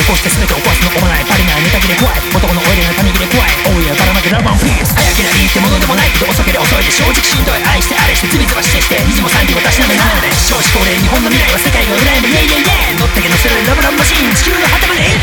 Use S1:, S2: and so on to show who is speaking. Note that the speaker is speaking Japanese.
S1: こうして全てを壊すのおまない。足りないネタ切れ怖い、男のオイルの種切れ怖い。Oh yeah ばらまけラブワンピース。早けりゃいいってものでもないけど遅ければ遅いで正直しんどい。愛してあれしてズビズバしてきて2時も3時もたしなめないので少子高齢日本の未来は世界が羨むイエイイエイイエイ。乗ってけ乗せるラブラブマシーン地球の果てまで